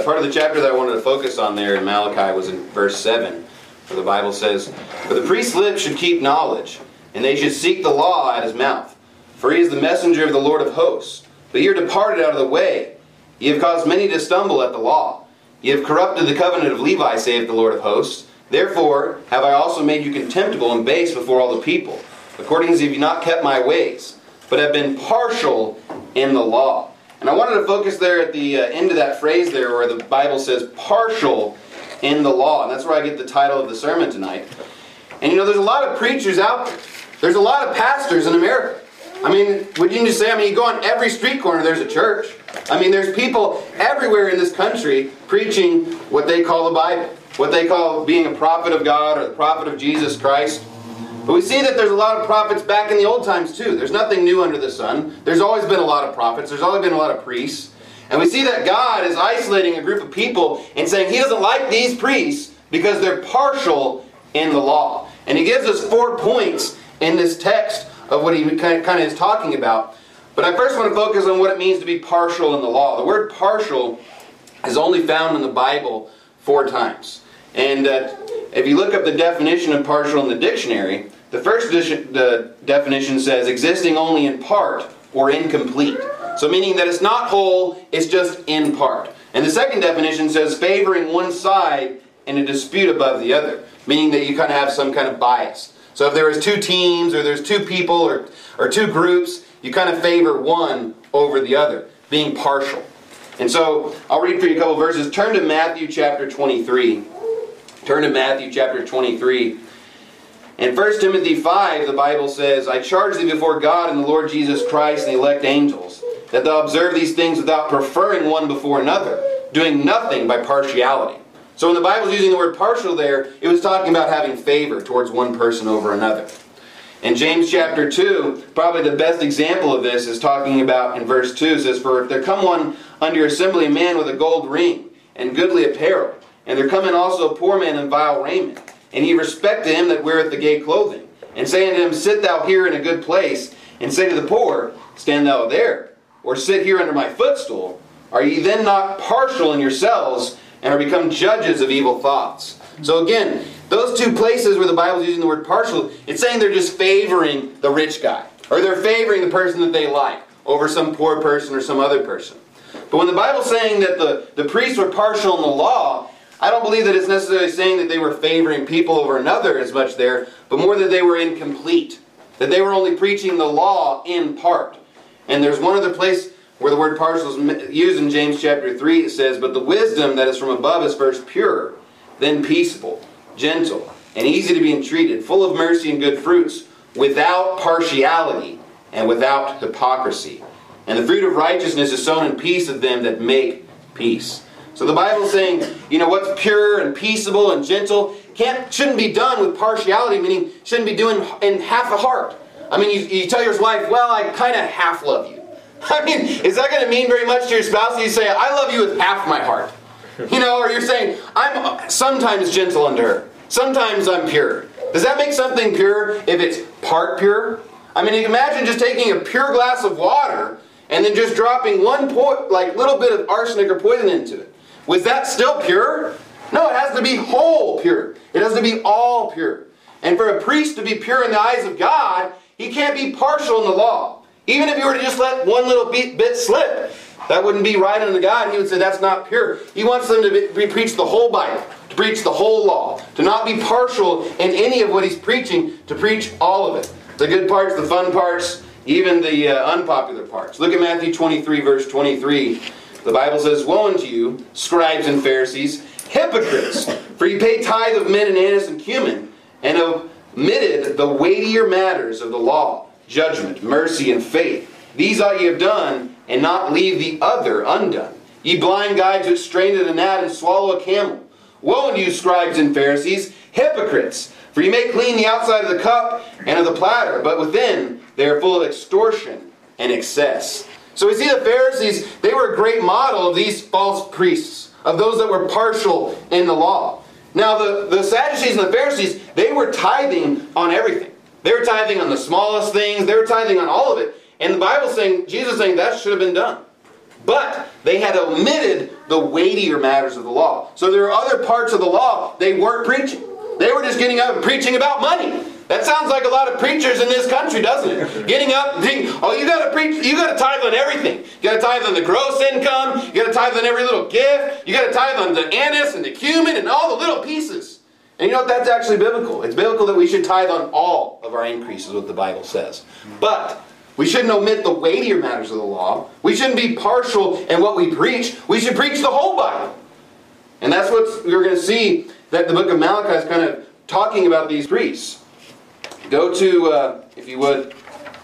Part of the chapter that I wanted to focus on there in Malachi was in verse 7, where the Bible says, "For the priest's lips should keep knowledge, and they should seek the law at his mouth. For he is the messenger of the Lord of hosts. But ye are departed out of the way. Ye have caused many to stumble at the law. Ye have corrupted the covenant of Levi, saith the Lord of hosts. Therefore have I also made you contemptible and base before all the people, according as if ye not kept my ways, but have been partial in the law." And I wanted to focus there at the end of that phrase there where the Bible says partial in the law. And that's where I get the title of the sermon tonight. And you know, there's a lot of preachers out there. There's a lot of pastors in America. I mean, would you just say, you go on every street corner, there's a church. I mean, there's people everywhere in this country preaching what they call the Bible, what they call being a prophet of God or the prophet of Jesus Christ. But we see that there's a lot of prophets back in the old times too. There's nothing new under the sun. There's always been a lot of prophets. There's always been a lot of priests. And we see that God is isolating a group of people and saying He doesn't like these priests because they're partial in the law. And He gives us 4 points in this text of what He kind of is talking about. But I first want to focus on what it means to be partial in the law. The word partial is only found in the Bible 4 times. And if you look up the definition of partial in the dictionary, the first the definition says existing only in part or incomplete. So meaning that it's not whole, it's just in part. And the second definition says favoring one side in a dispute above the other, meaning that you kind of have some kind of bias. So if there was 2 teams or there's 2 people or 2 groups, you kind of favor one over the other, being partial. And so I'll read for you a couple verses. Turn to Matthew chapter 23. Turn to Matthew chapter 23. In 1 Timothy 5, the Bible says, "I charge thee before God and the Lord Jesus Christ and the elect angels, that thou observe these things without preferring one before another, doing nothing by partiality." So when the Bible's using the word partial there, it was talking about having favor towards one person over another. In James chapter 2, probably the best example of this is talking about in verse 2, it says, "For if there come one unto your assembly a man with a gold ring and goodly apparel, and there come in also a poor man in vile raiment, and ye respect him that weareth the gay clothing, and say unto him, Sit thou here in a good place, and say to the poor, Stand thou there, or sit here under my footstool, are ye then not partial in yourselves, and are become judges of evil thoughts?" So again, those 2 places where the Bible is using the word partial, it's saying they're just favoring the rich guy, or they're favoring the person that they like over some poor person or some other person. But when the Bible's saying that the priests were partial in the law, I don't believe that it's necessarily saying that they were favoring people over another as much there, but more that they were incomplete. That they were only preaching the law in part. And there's one other place where the word partial is used in James chapter 3. It says, "But the wisdom that is from above is first pure, then peaceable, gentle, and easy to be entreated, full of mercy and good fruits, without partiality and without hypocrisy. And the fruit of righteousness is sown in peace of them that make peace." So the Bible's saying, what's pure and peaceable and gentle shouldn't be done with partiality, meaning shouldn't be doing in half a heart. You tell your wife, "Well, I kind of half love you." Is that going to mean very much to your spouse if you say, "I love you with half my heart"? Or you're saying, "I'm sometimes gentle unto her. Sometimes I'm pure." Does that make something pure if it's part pure? Imagine just taking a pure glass of water and then just dropping one little bit of arsenic or poison into it. Was that still pure? No, it has to be whole pure. It has to be all pure. And for a priest to be pure in the eyes of God, he can't be partial in the law. Even if you were to just let one little bit slip, that wouldn't be right unto God. He would say that's not pure. He wants them to preach the whole Bible, to preach the whole law, to not be partial in any of what he's preaching, to preach all of it. The good parts, the fun parts, even the unpopular parts. Look at Matthew 23, verse 23. The Bible says, "Woe unto you, scribes and Pharisees, hypocrites! For ye pay tithe of mint and anise and cumin, and have omitted the weightier matters of the law, judgment, mercy, and faith. These ought ye have done, and not leave the other undone. Ye blind guides which strain at a gnat and swallow a camel. Woe unto you, scribes and Pharisees, hypocrites! For ye make clean the outside of the cup and of the platter, but within they are full of extortion and excess." So we see the Pharisees, they were a great model of these false priests, of those that were partial in the law. Now the Sadducees and the Pharisees, they were tithing on everything. They were tithing on the smallest things, they were tithing on all of it. And the Bible's saying, Jesus is saying that should have been done. But they had omitted the weightier matters of the law. So there are other parts of the law they weren't preaching. They were just getting up and preaching about money. That sounds like a lot of preachers in this country, doesn't it? Getting up and thinking, oh, you got to preach, you got to tithe on everything. You got to tithe on the gross income. You got to tithe on every little gift. You got to tithe on the anise and the cumin and all the little pieces. And you know what? That's actually biblical. It's biblical that we should tithe on all of our increases, what the Bible says. But we shouldn't omit the weightier matters of the law. We shouldn't be partial in what we preach. We should preach the whole Bible. And that's what we're going to see, that the book of Malachi is kind of talking about these priests. Go to, if you would,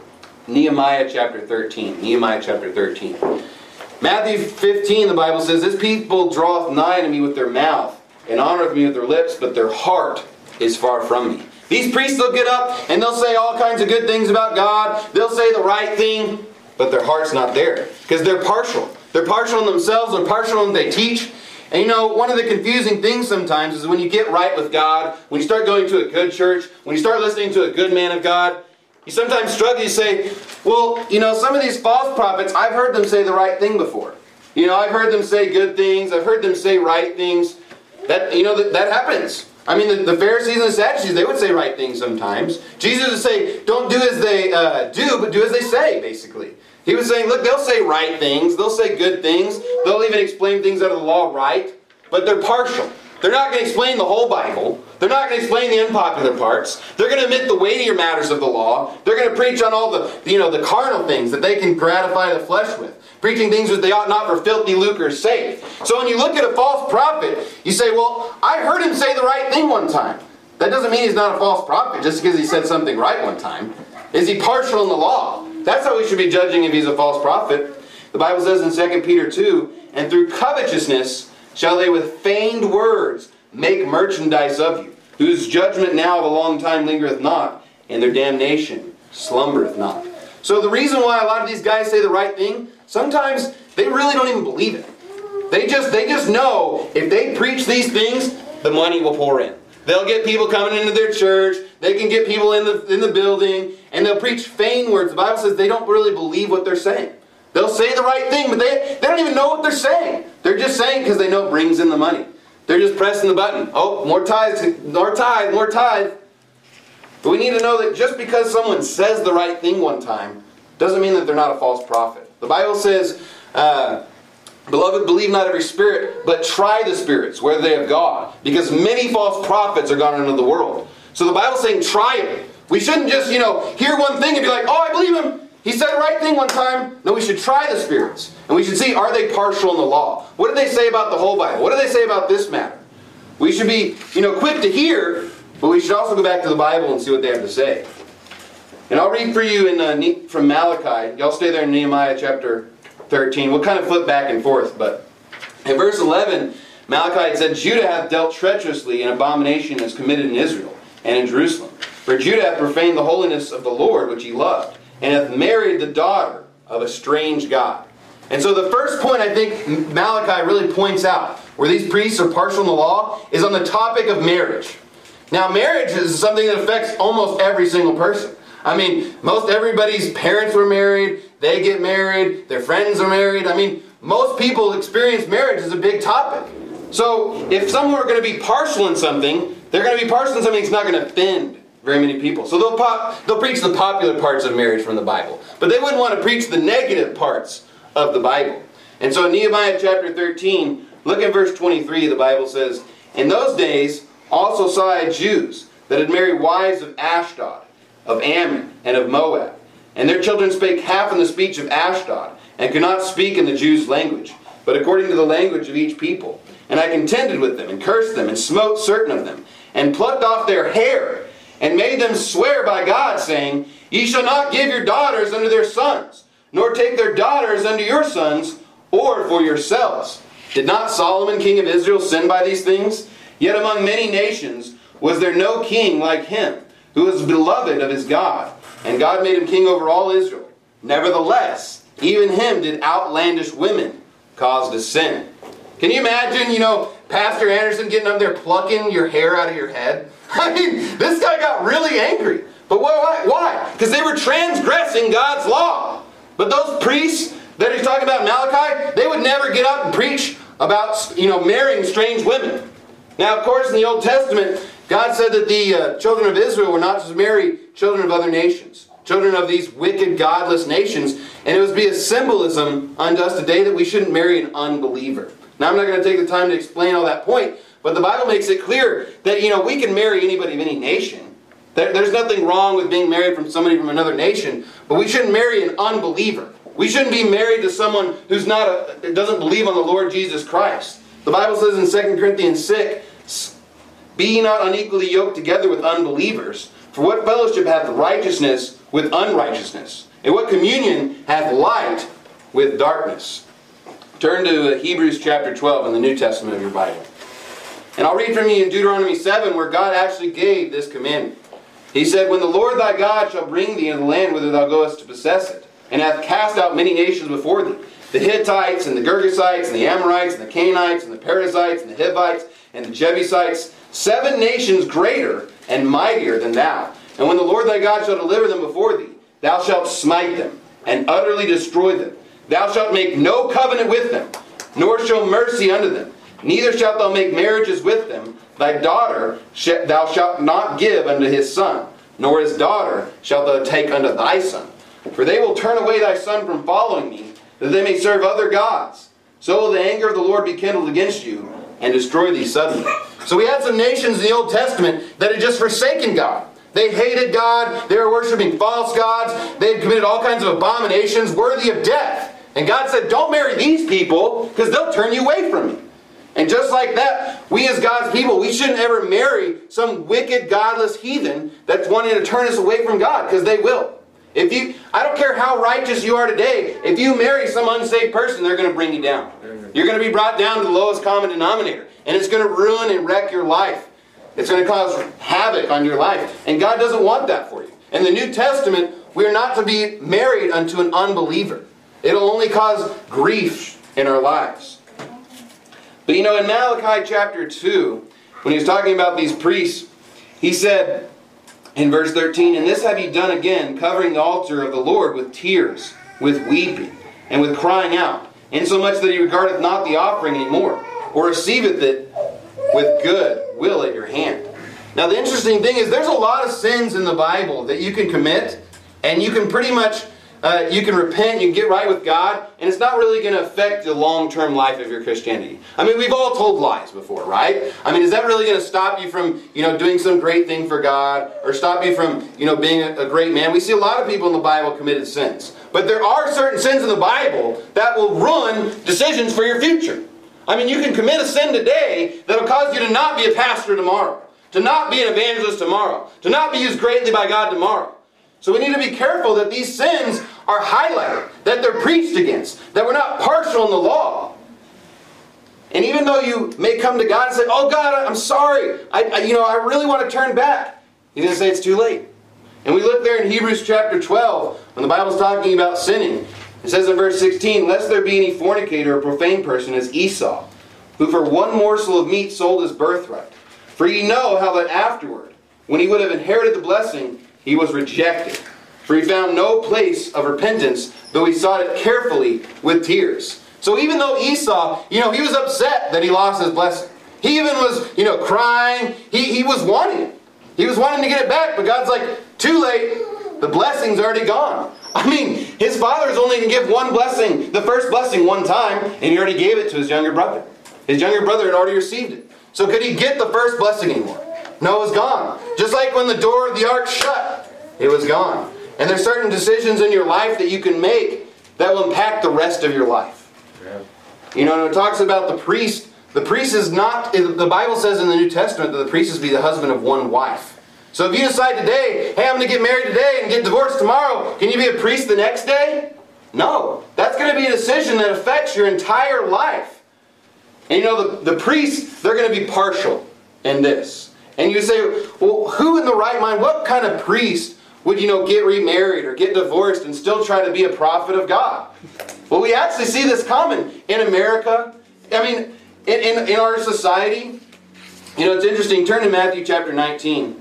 Nehemiah chapter 13. Nehemiah chapter 13. Matthew 15, the Bible says, "This people draweth nigh to me with their mouth, and honoreth me with their lips, but their heart is far from me." These priests will get up and they'll say all kinds of good things about God. They'll say the right thing, but their heart's not there. Because they're partial. They're partial in themselves. They're partial in what they teach. And you know, one of the confusing things sometimes is when you get right with God, when you start going to a good church, when you start listening to a good man of God, you sometimes struggle. You say, well, you know, some of these false prophets, I've heard them say the right thing before. You know, I've heard them say good things. I've heard them say right things. That, you know, that happens. I mean, the Pharisees and the Sadducees, they would say right things sometimes. Jesus would say, don't do as they do, but do as they say, basically. He was saying, look, they'll say right things. They'll say good things. They'll even explain things out of the law right. But they're partial. They're not going to explain the whole Bible. They're not going to explain the unpopular parts. They're going to omit the weightier matters of the law. They're going to preach on all the, you know, the carnal things that they can gratify the flesh with. Preaching things that they ought not for filthy lucre's sake. So when you look at a false prophet, you say, well, I heard him say the right thing one time. That doesn't mean he's not a false prophet just because he said something right one time. Is he partial in the law? That's how we should be judging if he's a false prophet. The Bible says in 2 Peter 2, "And through covetousness shall they with feigned words make merchandise of you, whose judgment now of a long time lingereth not, and their damnation slumbereth not." So the reason why a lot of these guys say the right thing, sometimes they really don't even believe it. They just know if they preach these things, the money will pour in. They'll get people coming into their church. They can get people in the building. And they'll preach feigned words. The Bible says they don't really believe what they're saying. They'll say the right thing, but they don't even know what they're saying. They're just saying because they know it brings in the money. They're just pressing the button. Oh, more tithes, more tithe, more tithe. But we need to know that just because someone says the right thing one time doesn't mean that they're not a false prophet. The Bible says, "Beloved, believe not every spirit, but try the spirits, whether they have God. Because many false prophets are gone into the world." So the Bible's saying try it. We shouldn't just, you know, hear one thing and be like, oh, I believe him. He said the right thing one time. No, we should try the spirits. And we should see, are they partial in the law? What do they say about the whole Bible? What do they say about this matter? We should be, you know, quick to hear, but we should also go back to the Bible and see what they have to say. And I'll read for you from Malachi. Y'all stay there in Nehemiah chapter 13. We'll kind of flip back and forth, but in verse 11, Malachi said, "Judah hath dealt treacherously, and abomination is committed in Israel and in Jerusalem. For Judah hath profaned the holiness of the Lord which he loved, and hath married the daughter of a strange god." And so the first point I think Malachi really points out, where these priests are partial in the law, is on the topic of marriage. Now marriage is something that affects almost every single person. I mean, most everybody's parents were married, they get married, their friends are married. I mean, most people experience marriage as a big topic. So if someone are going to be partial in something, they're going to be partial in something that's not going to offend very many people. So they'll preach the popular parts of marriage from the Bible. But they wouldn't want to preach the negative parts of the Bible. And so in Nehemiah chapter 13, look at verse 23, the Bible says, "In those days also saw I Jews that had married wives of Ashdod, of Ammon, and of Moab. And their children spake half in the speech of Ashdod, and could not speak in the Jews' language, but according to the language of each people. And I contended with them, and cursed them, and smote certain of them, and plucked off their hair, and made them swear by God, saying, Ye shall not give your daughters unto their sons, nor take their daughters unto your sons, or for yourselves. Did not Solomon king of Israel sin by these things? Yet among many nations was there no king like him, who was beloved of his God, and God made him king over all Israel. Nevertheless, even him did outlandish women cause to sin." Can you imagine, Pastor Anderson getting up there plucking your hair out of your head? I mean, this guy got really angry. But why? Because they were transgressing God's law. But those priests, that he's talking about in Malachi, they would never get up and preach about, marrying strange women. Now, of course, in the Old Testament, God said that the children of Israel were not to marry children of other nations, children of these wicked, godless nations, and it was to be a symbolism unto us today that we shouldn't marry an unbeliever. Now, I'm not going to take the time to explain all that point, but the Bible makes it clear that, we can marry anybody of any nation. There's nothing wrong with being married from somebody from another nation, but we shouldn't marry an unbeliever. We shouldn't be married to someone who's doesn't believe on the Lord Jesus Christ. The Bible says in 2 Corinthians 6, "Be ye not unequally yoked together with unbelievers. For what fellowship hath righteousness with unrighteousness? And what communion hath light with darkness?" Turn to Hebrews chapter 12 in the New Testament of your Bible. And I'll read from you in Deuteronomy 7 where God actually gave this commandment. He said, "When the Lord thy God shall bring thee into the land whither thou goest to possess it, and hath cast out many nations before thee, the Hittites, and the Girgashites, and the Amorites, and the Canaanites, and the Perizzites, and the Hivites, and the Jebusites, 7 nations greater and mightier than thou. And when the Lord thy God shall deliver them before thee, thou shalt smite them, and utterly destroy them. Thou shalt make no covenant with them, nor show mercy unto them. Neither shalt thou make marriages with them. Thy daughter thou shalt not give unto his son, nor his daughter shalt thou take unto thy son. For they will turn away thy son from following me, that they may serve other gods. So will the anger of the Lord be kindled against you, and destroy thee suddenly." So we had some nations in the Old Testament that had just forsaken God. They hated God. They were worshiping false gods. They had committed all kinds of abominations worthy of death. And God said, don't marry these people because they'll turn you away from me. And just like that, we as God's people, we shouldn't ever marry some wicked, godless heathen that's wanting to turn us away from God, because they will. I don't care how righteous you are today, if you marry some unsaved person, they're going to bring you down. You're going to be brought down to the lowest common denominator. And it's going to ruin and wreck your life. It's going to cause havoc on your life. And God doesn't want that for you. In the New Testament, we are not to be married unto an unbeliever. It'll only cause grief in our lives. But in Malachi chapter 2, when he was talking about these priests, he said in verse 13, "And this have ye done again, covering the altar of the Lord with tears, with weeping, and with crying out, insomuch that he regardeth not the offering any more, or receiveth it with good will at your hand." Now the interesting thing is there's a lot of sins in the Bible that you can commit, and you can pretty much you can repent, you can get right with God, and it's not really going to affect the long-term life of your Christianity. I mean, we've all told lies before, right? I mean, is that really going to stop you from, doing some great thing for God, or stop you from, being a great man? We see a lot of people in the Bible committed sins. But there are certain sins in the Bible that will ruin decisions for your future. I mean, you can commit a sin today that will cause you to not be a pastor tomorrow, to not be an evangelist tomorrow, to not be used greatly by God tomorrow. So we need to be careful that these sins are highlighted, that they're preached against, that we're not partial in the law. And even though you may come to God and say, "Oh God, I'm sorry, I really want to turn back," He's going to say it's too late. And we look there in Hebrews chapter 12, when the Bible's talking about sinning. It says in verse 16, "Lest there be any fornicator or profane person as Esau, who for one morsel of meat sold his birthright. For ye know how that afterward, when he would have inherited the blessing, he was rejected. For he found no place of repentance, though he sought it carefully with tears." So even though Esau, he was upset that he lost his blessing. He even was, crying. He was wanting it. He was wanting to get it back, but God's like, too late. The blessing's already gone. I mean, his father is only going to give one blessing, the first blessing, one time, and he already gave it to his younger brother. His younger brother had already received it. So could he get the first blessing anymore? No, it was gone. Just like when the door of the ark shut, it was gone. And there's certain decisions in your life that you can make that will impact the rest of your life. Yeah. When it talks about the priest is not, the Bible says in the New Testament that the priest is to be the husband of one wife. So if you decide today, hey, I'm going to get married today and get divorced tomorrow, can you be a priest the next day? No. That's going to be a decision that affects your entire life. And the priests, they're going to be partial in this. And you say, well, who in the right mind, what kind of priest would, get remarried or get divorced and still try to be a prophet of God? Well, we actually see this common in America. I mean, in our society. It's interesting. Turn to Matthew chapter 19.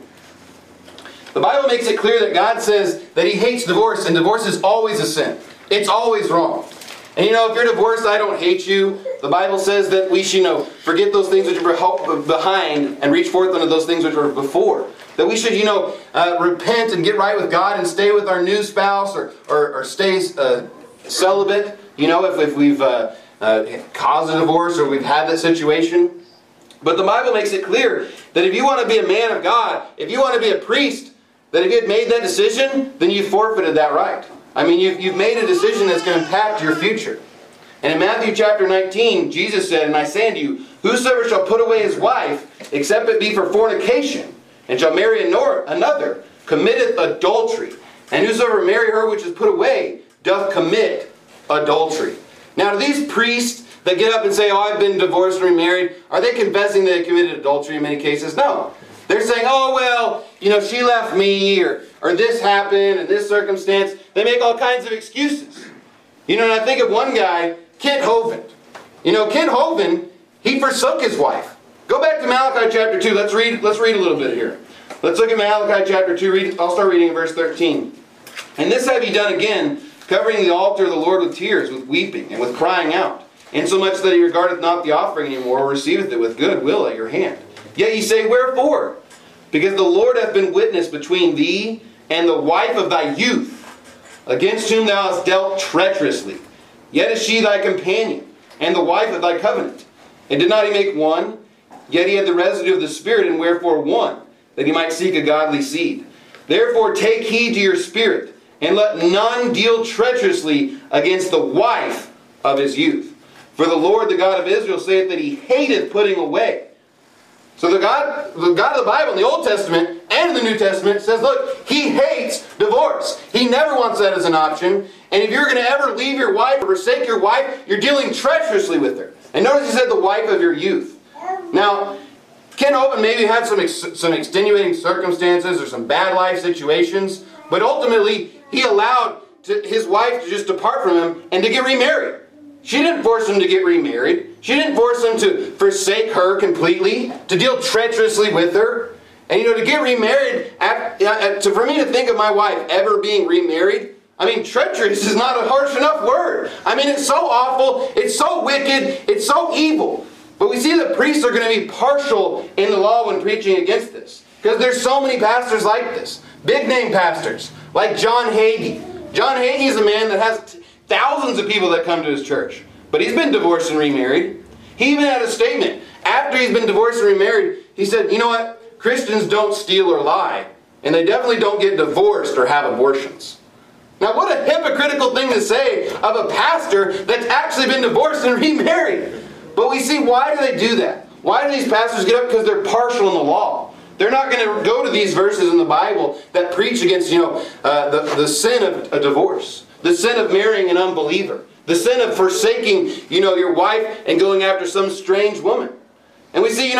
The Bible makes it clear that God says that He hates divorce, and divorce is always a sin. It's always wrong. And if you're divorced, I don't hate you. The Bible says that we should, forget those things which are behind and reach forth unto those things which are before. That we should, repent and get right with God and stay with our new spouse or stay celibate, if we've caused a divorce or we've had that situation. But the Bible makes it clear that if you want to be a man of God, if you want to be a priest, that if you had made that decision, then you forfeited that right. I mean, you've made a decision that's going to impact your future. And in Matthew chapter 19, Jesus said, "And I say unto you, whosoever shall put away his wife, except it be for fornication, and shall marry another, committeth adultery. And whosoever marry her which is put away, doth commit adultery." Now, do these priests that get up and say, "Oh, I've been divorced and remarried," are they confessing they committed adultery in many cases? No. They're saying, "Oh, well, she left me," or this happened, and this circumstance. They make all kinds of excuses. And I think of one guy, Kent Hovind. Kent Hovind, he forsook his wife. Go back to Malachi chapter 2. Let's read a little bit here. Let's look at Malachi chapter 2. I'll start reading in verse 13. "And this have ye done again, covering the altar of the Lord with tears, with weeping, and with crying out, insomuch that he regardeth not the offering any more, or receiveth it with good will at your hand. Yet ye say, Wherefore? Because the Lord hath been witness between thee and the wife of thy youth, against whom thou hast dealt treacherously. Yet is she thy companion, and the wife of thy covenant. And did not he make one? Yet he had the residue of the Spirit, and wherefore one? That he might seek a godly seed. Therefore take heed to your spirit, and let none deal treacherously against the wife of his youth. For the Lord, the God of Israel, saith that he hateth putting away." So the God of the Bible in the Old Testament and in the New Testament says, look, he hates divorce. He never wants that as an option. And if you're going to ever leave your wife or forsake your wife, you're dealing treacherously with her. And notice he said the wife of your youth. Now, Kent Hovind maybe had some extenuating circumstances or some bad life situations, but ultimately he allowed his wife to just depart from him and to get remarried. She didn't force him to get remarried. She didn't force him to forsake her completely, to deal treacherously with her. And to get remarried, for me to think of my wife ever being remarried, treacherous is not a harsh enough word. It's so awful, it's so wicked, it's so evil. But we see that priests are going to be partial in the law when preaching against this. Because there's so many pastors like this. Big name pastors, like John Hagee. John Hagee is a man that has thousands of people that come to his church. But he's been divorced and remarried. He even had a statement. After he's been divorced and remarried, he said, "You know what? Christians don't steal or lie. And they definitely don't get divorced or have abortions." Now what a hypocritical thing to say of a pastor that's actually been divorced and remarried. But we see, why do they do that? Why do these pastors get up? Because they're partial in the law. They're not going to go to these verses in the Bible that preach against, the sin of a divorce. The sin of marrying an unbeliever. The sin of forsaking, your wife and going after some strange woman. And we see,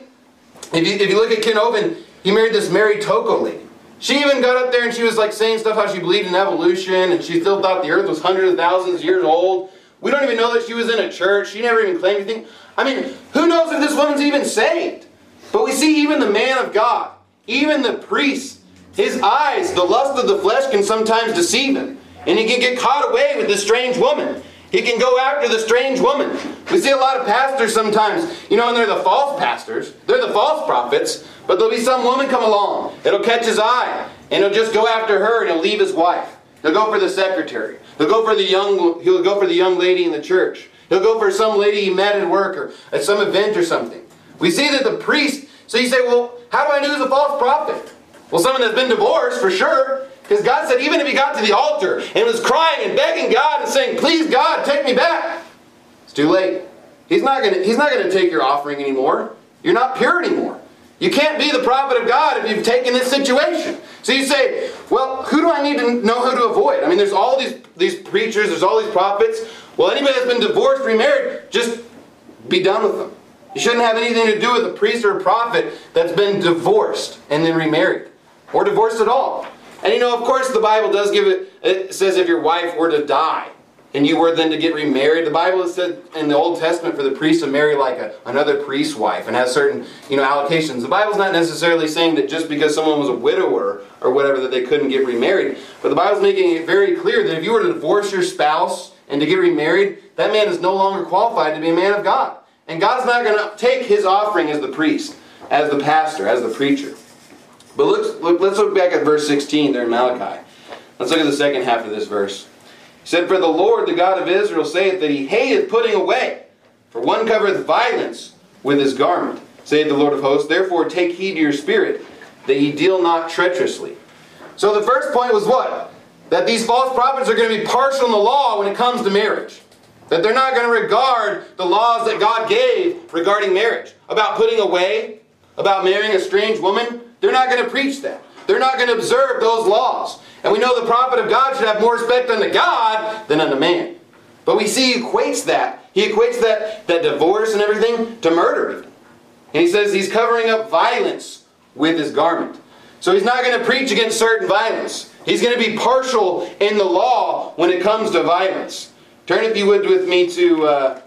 if you look at Kent Hovind, he married this Mary Toko lady. She even got up there and she was saying stuff how she believed in evolution and she still thought the earth was hundreds of thousands of years old. We don't even know that she was in a church. She never even claimed anything. Who knows if this woman's even saved? But we see even the man of God, even the priest, his eyes, the lust of the flesh can sometimes deceive him. And he can get caught away with this strange woman. He can go after the strange woman. We see a lot of pastors sometimes, and they're the false pastors. They're the false prophets. But there'll be some woman come along. It'll catch his eye. And he'll just go after her and he'll leave his wife. He'll go for the secretary. He'll go for the young lady in the church. He'll go for some lady he met at work or at some event or something. We see that the priest, so you say, well, how do I know who's a false prophet? Well, someone that's been divorced for sure. Because God said even if he got to the altar and was crying and begging God and saying, "Please God, take me back," it's too late. He's not going to take your offering anymore. You're not pure anymore. You can't be the prophet of God if you've taken this situation. So you say, well, who do I need to know who to avoid? There's all these preachers, there's all these prophets. Well, anybody that's been divorced, remarried, just be done with them. You shouldn't have anything to do with a priest or a prophet that's been divorced and then remarried. Or divorced at all. And of course the Bible does give it says if your wife were to die and you were then to get remarried, the Bible has said in the Old Testament for the priest to marry another priest's wife and has certain allocations. The Bible's not necessarily saying that just because someone was a widower or whatever that they couldn't get remarried. But the Bible's making it very clear that if you were to divorce your spouse and to get remarried, that man is no longer qualified to be a man of God. And God's not going to take his offering as the priest, as the pastor, as the preacher. But let's look back at verse 16 there in Malachi. Let's look at the second half of this verse. He said, "For the Lord, the God of Israel, saith that he hateth putting away. For one covereth violence with his garment, saith the Lord of hosts. Therefore take heed to your spirit, that ye deal not treacherously." So the first point was what? That these false prophets are going to be partial in the law when it comes to marriage. That they're not going to regard the laws that God gave regarding marriage. About putting away, about marrying a strange woman. They're not going to preach that. They're not going to observe those laws. And we know the prophet of God should have more respect unto God than unto man. But we see he equates that. He equates that divorce and everything to murder. And he says he's covering up violence with his garment. So he's not going to preach against certain violence. He's going to be partial in the law when it comes to violence. Turn, if you would, with me to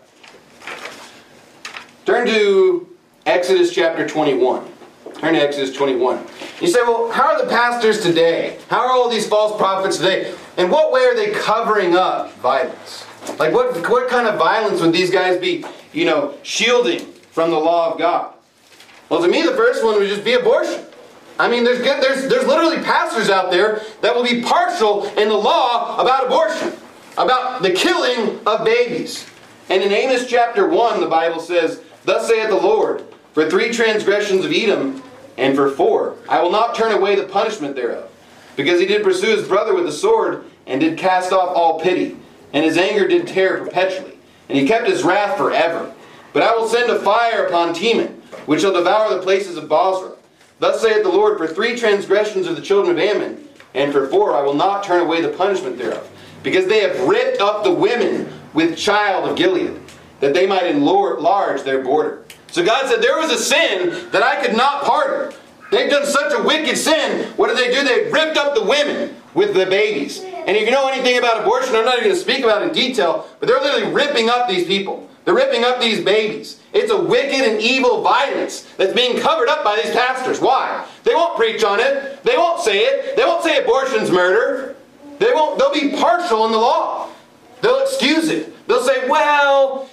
turn to Exodus chapter 21. Turn to Exodus 21. You say, well, how are the pastors today? How are all these false prophets today? In what way are they covering up violence? Like what kind of violence would these guys be, shielding from the law of God? Well, to me, the first one would just be abortion. I mean, there's literally pastors out there that will be partial in the law about abortion, about the killing of babies. And in Amos chapter 1, the Bible says, "Thus saith the Lord, for 3 transgressions of Edom, and for 4, I will not turn away the punishment thereof. Because he did pursue his brother with the sword, and did cast off all pity. And his anger did tear perpetually. And he kept his wrath forever. But I will send a fire upon Teman, which shall devour the places of Bozrah. Thus saith the Lord, for 3 transgressions of the children of Ammon, and for 4, I will not turn away the punishment thereof. Because they have ripped up the women with child of Gilead, that they might enlarge their border." So God said there was a sin that I could not pardon. They've done such a wicked sin. What did they do? They ripped up the women with the babies. And if you know anything about abortion, I'm not even going to speak about it in detail, but they're literally ripping up these people. They're ripping up these babies. It's a wicked and evil violence that's being covered up by these pastors. Why? They won't preach on it. They won't say it. They won't say abortion's murder. They'll be partial in the law. They'll excuse it. They'll say, well,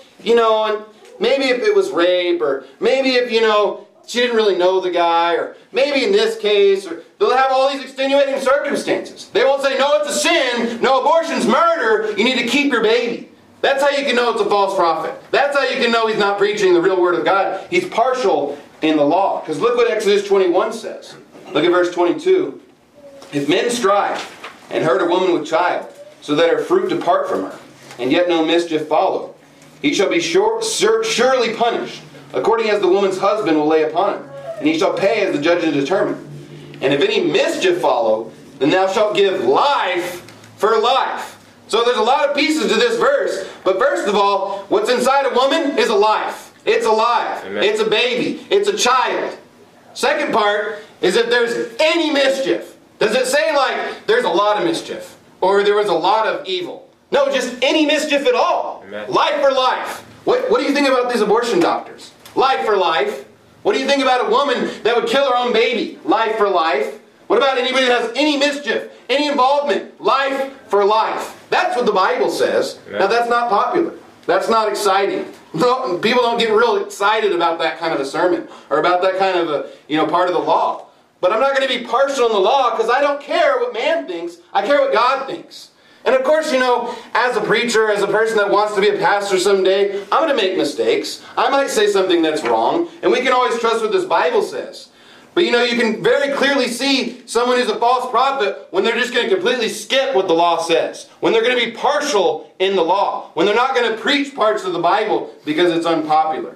maybe if it was rape, or maybe if, she didn't really know the guy, or maybe in this case, or they'll have all these extenuating circumstances. They won't say, no, it's a sin, no, abortion's murder, you need to keep your baby. That's how you can know it's a false prophet. That's how you can know he's not preaching the real word of God. He's partial in the law. Because look what Exodus 21 says. Look at verse 22. "If men strive, and hurt a woman with child, so that her fruit depart from her, and yet no mischief follow, he shall be surely punished, according as the woman's husband will lay upon him, and he shall pay as the judges determine. And if any mischief follow, then thou shalt give life for life." So there's a lot of pieces to this verse, but first of all, what's inside a woman is a life. It's alive. Amen. It's a baby. It's a child. Second part is if there's any mischief. Does it say like there's a lot of mischief, or there was a lot of evil? No, just any mischief at all. Amen. Life for life. What do you think about these abortion doctors? Life for life. What do you think about a woman that would kill her own baby? Life for life. What about anybody that has any mischief, any involvement? Life for life. That's what the Bible says. Amen. Now that's not popular. That's not exciting. No, people don't get real excited about that kind of a sermon, or about that kind of a part of the law. But I'm not going to be partial in the law, because I don't care what man thinks. I care what God thinks. And of course, as a preacher, as a person that wants to be a pastor someday, I'm going to make mistakes. I might say something that's wrong, and we can always trust what this Bible says. But you can very clearly see someone who's a false prophet when they're just going to completely skip what the law says. When they're going to be partial in the law. When they're not going to preach parts of the Bible because it's unpopular.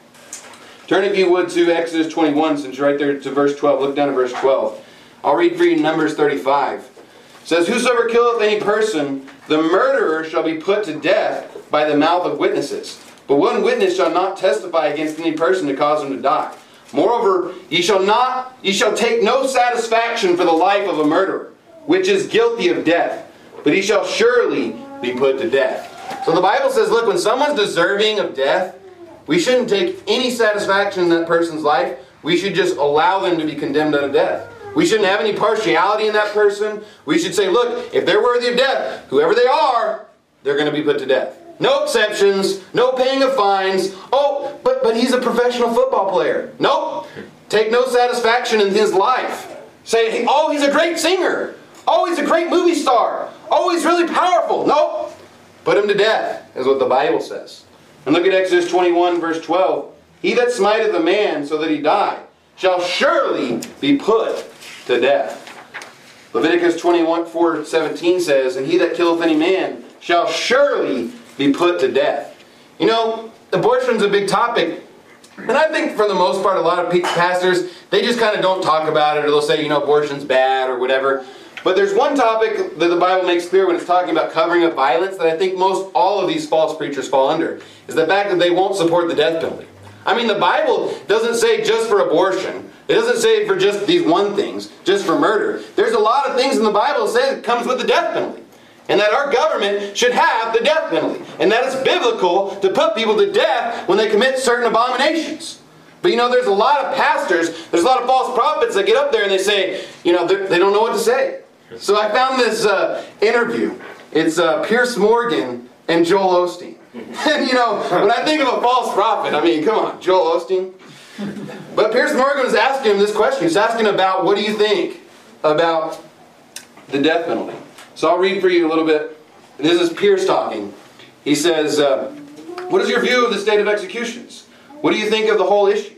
Turn, if you would, to Exodus 21, since you're right there to verse 12. Look down at verse 12. I'll read for you Numbers 35. It says, "Whosoever killeth any person, the murderer shall be put to death by the mouth of witnesses. But one witness shall not testify against any person to cause him to die. Moreover, ye shall take no satisfaction for the life of a murderer, which is guilty of death, but he shall surely be put to death." So the Bible says, look, when someone's deserving of death, we shouldn't take any satisfaction in that person's life. We should just allow them to be condemned unto death. We shouldn't have any partiality in that person. We should say, look, if they're worthy of death, whoever they are, they're going to be put to death. No exceptions, no paying of fines. Oh, but he's a professional football player. Nope. Take no satisfaction in his life. Say, oh, he's a great singer. Oh, he's a great movie star. Oh, he's really powerful. Nope. Put him to death, is what the Bible says. And look at Exodus 21, verse 12. He that smiteth a man so that he die shall surely be put to death. Leviticus 24:17 says, and he that killeth any man shall surely be put to death. You know, abortion's a big topic. And I think for the most part, a lot of pastors, they just kind of don't talk about it, or they'll say, you know, abortion's bad or whatever. But there's one topic that the Bible makes clear when it's talking about covering up violence that I think most all of these false preachers fall under, is the fact that they won't support the death penalty. I mean, the Bible doesn't say just for abortion. It doesn't say for just these one things, just for murder. There's a lot of things in the Bible that say it comes with the death penalty. And that our government should have the death penalty. And that it's biblical to put people to death when they commit certain abominations. But you know, there's a lot of pastors, there's a lot of false prophets that get up there and they say, you know, they don't know what to say. So I found this interview. It's Piers Morgan and Joel Osteen. And you know, when I think of a false prophet, I mean, come on, Joel Osteen. But Piers Morgan was asking him this question. He's asking about, what do you think about the death penalty? So I'll read for you a little bit. This is Piers talking. He says, what is your view of the state of executions? What do you think of the whole issue?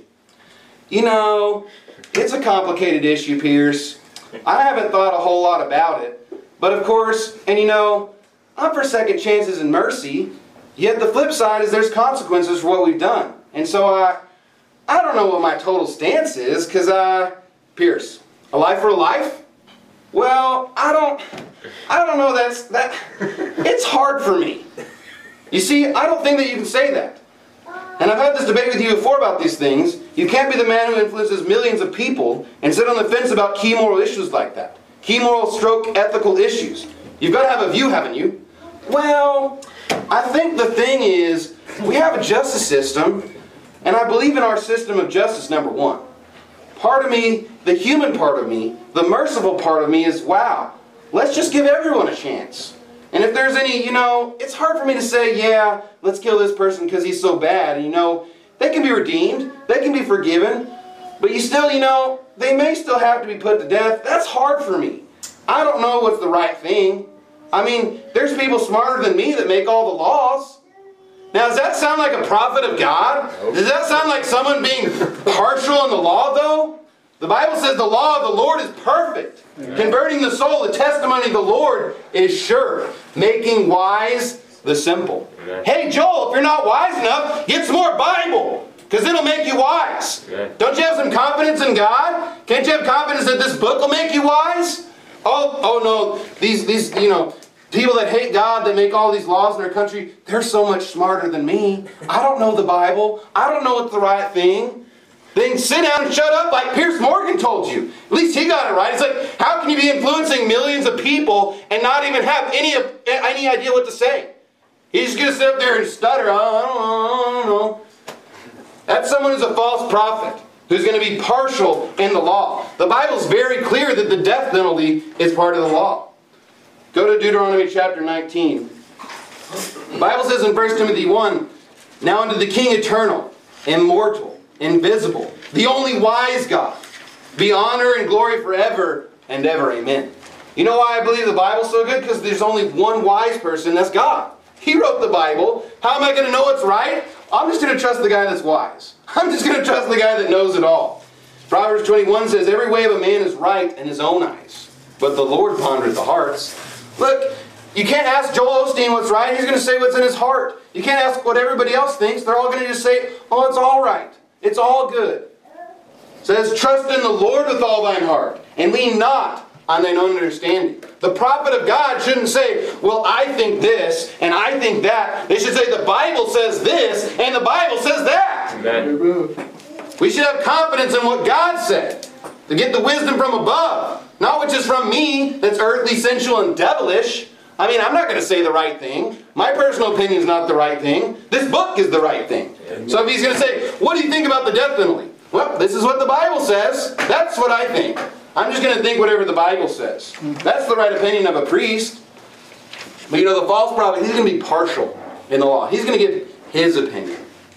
You know, it's a complicated issue, Piers. I haven't thought a whole lot about it. But of course, and you know, I'm for second chances and mercy. Yet the flip side is there's consequences for what we've done. And so I don't know what my total stance is, because Piers, a life for a life? Well, I don't know, that it's hard for me. You see, I don't think that you can say that. And I've had this debate with you before about these things. You can't be the man who influences millions of people and sit on the fence about key moral issues like that. Key moral stroke ethical issues. You've got to have a view, haven't you? Well, I think the thing is, we have a justice system, and I believe in our system of justice, number one. Part of me, the human part of me, the merciful part of me is, wow, let's just give everyone a chance. And if there's any, you know, it's hard for me to say, yeah, let's kill this person because he's so bad. And, you know, they can be redeemed, they can be forgiven, but you still, you know, they may still have to be put to death. That's hard for me. I don't know what's the right thing. I mean, there's people smarter than me that make all the laws. Now, does that sound like a prophet of God? Does that sound like someone being partial in the law, though? The Bible says the law of the Lord is perfect, converting the soul. The testimony of the Lord is sure, making wise the simple. Hey, Joel, if you're not wise enough, get some more Bible, because it'll make you wise. Don't you have some confidence in God? Can't you have confidence that this book will make you wise? Oh no, these you know, people that hate God, that make all these laws in their country, they're so much smarter than me. I don't know the Bible. I don't know what's the right thing. Then sit down and shut up like Piers Morgan told you. At least he got it right. It's like, how can you be influencing millions of people and not even have any idea what to say? He's just going to sit up there and stutter. I don't know. That's someone who's a false prophet, who's going to be partial in the law. The Bible's very clear that the death penalty is part of the law. Go to Deuteronomy chapter 19. The Bible says in 1 Timothy 1, now unto the King eternal, immortal, invisible, the only wise God, be honor and glory forever and ever. Amen. You know why I believe the Bible's so good? Because there's only one wise person, that's God. He wrote the Bible. How am I going to know what's right? I'm just going to trust the guy that's wise. I'm just going to trust the guy that knows it all. Proverbs 21 says, every way of a man is right in his own eyes, but the Lord pondereth the hearts. Look, you can't ask Joel Osteen what's right. He's going to say what's in his heart. You can't ask what everybody else thinks. They're all going to just say, oh, it's all right. It's all good. It says, trust in the Lord with all thine heart, and lean not on thine own understanding. The prophet of God shouldn't say, well, I think this, and I think that. They should say, the Bible says this, and the Bible says that. Amen. We should have confidence in what God said, to get the wisdom from above, not which is from me, that's earthly, sensual, and devilish. I mean, I'm not going to say the right thing. My personal opinion is not the right thing. This book is the right thing. So if he's going to say, what do you think about the death penalty? Well, this is what the Bible says. That's what I think. I'm just going to think whatever the Bible says. That's the right opinion of a priest. But you know, the false prophet, he's going to be partial in the law. He's going to give his opinion.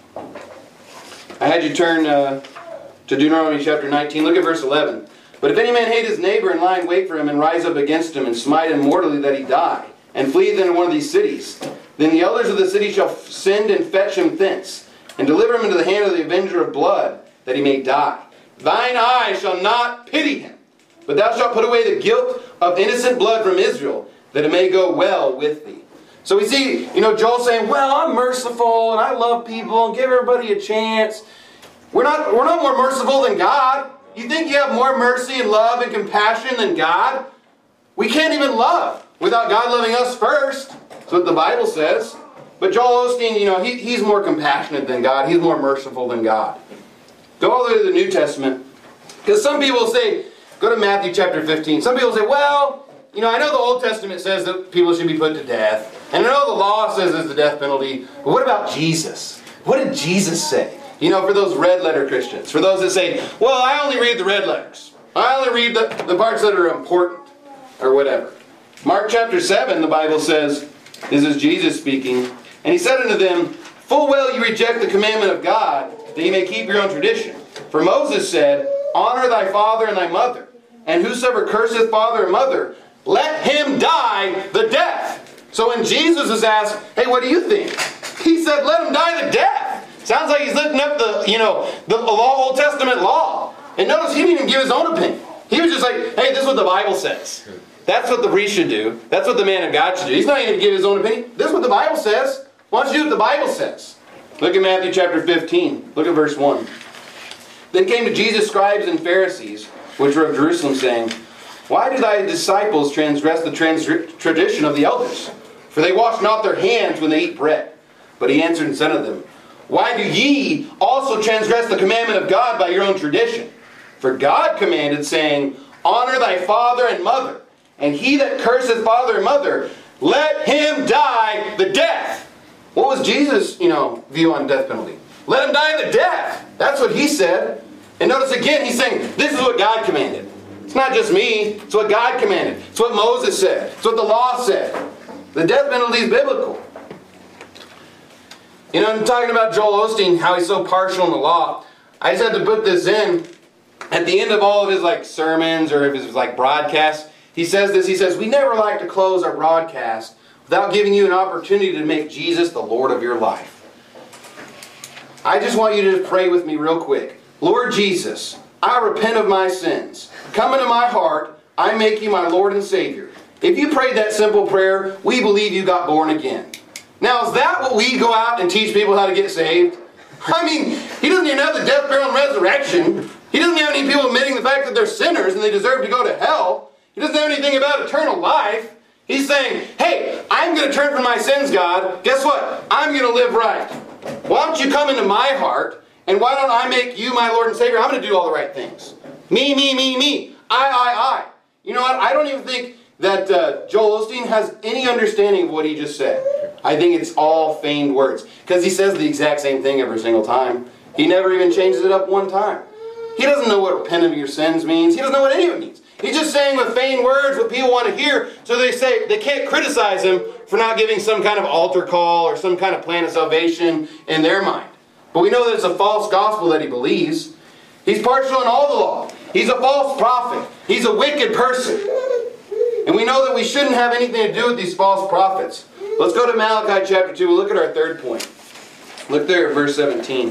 I had you turn to Deuteronomy chapter 19. Look at verse 11. But if any man hate his neighbor and lie in wait for him and rise up against him and smite him mortally that he die, and flee then to one of these cities, then the elders of the city shall send and fetch him thence, and deliver him into the hand of the avenger of blood, that he may die. Thine eye shall not pity him, but thou shalt put away the guilt of innocent blood from Israel, that it may go well with thee. So we see, Joel saying, well, I'm merciful, and I love people, and give everybody a chance. We're not more merciful than God. You think you have more mercy and love and compassion than God? We can't even love without God loving us first. That's what the Bible says. But Joel Osteen, he's more compassionate than God. He's more merciful than God. Go all the way to the New Testament. Because some people say, go to Matthew chapter 15. Some people say, well, I know the Old Testament says that people should be put to death. And I know the law says there's the death penalty. But what about Jesus? What did Jesus say? For those red letter Christians. For those that say, well, I only read the red letters. I only read the parts that are important. Or whatever. Mark chapter 7, the Bible says, this is Jesus speaking, and he said unto them, full well you reject the commandment of God, that ye may keep your own tradition. For Moses said, honor thy father and thy mother, and whosoever curseth father or mother, let him die the death. So when Jesus is asked, hey, what do you think? He said, let him die the death. Sounds like he's lifting up the Old Testament law. And notice he didn't even give his own opinion. He was just like, hey, this is what the Bible says. That's what the priest should do. That's what the man of God should do. He's not even going to give his own opinion. This is what the Bible says. Why don't you do what the Bible says? Look at Matthew chapter 15. Look at verse 1. Then came to Jesus scribes and Pharisees, which were of Jerusalem, saying, why do thy disciples transgress the tradition of the elders? For they wash not their hands when they eat bread. But he answered and said unto them, why do ye also transgress the commandment of God by your own tradition? For God commanded, saying, honor thy father and mother, and he that curseth father and mother, let him die the death. What was Jesus' view on death penalty? Let him die the death. That's what he said. And notice again, he's saying, this is what God commanded. It's not just me. It's what God commanded. It's what Moses said. It's what the law said. The death penalty is biblical. I'm talking about Joel Osteen, how he's so partial in the law. I just had to put this in. At the end of all of his sermons or of his broadcasts, he says this. He says, we never like to close our broadcast without giving you an opportunity to make Jesus the Lord of your life. I just want you to pray with me real quick. Lord Jesus, I repent of my sins. Come into my heart. I make you my Lord and Savior. If you prayed that simple prayer, we believe you got born again. Now, is that what we go out and teach people how to get saved? I mean, he doesn't even have the death, burial, and resurrection. He doesn't have any people admitting the fact that they're sinners and they deserve to go to hell. He doesn't have anything about eternal life. He's saying, hey, I'm going to turn from my sins, God. Guess what? I'm going to live right. Why don't you come into my heart, and why don't I make you my Lord and Savior? I'm going to do all the right things. Me, me, me, me. I. You know what? I don't even think that Joel Osteen has any understanding of what he just said. I think it's all feigned words. Because he says the exact same thing every single time. He never even changes it up one time. He doesn't know what repent of your sins means. He doesn't know what any of it means. He's just saying with feigned words what people want to hear, so they say they can't criticize him for not giving some kind of altar call or some kind of plan of salvation in their mind. But we know that it's a false gospel that he believes. He's partial in all the law. He's a false prophet. He's a wicked person. And we know that we shouldn't have anything to do with these false prophets. Let's go to Malachi chapter 2. We'll look at our third point. Look there at verse 17.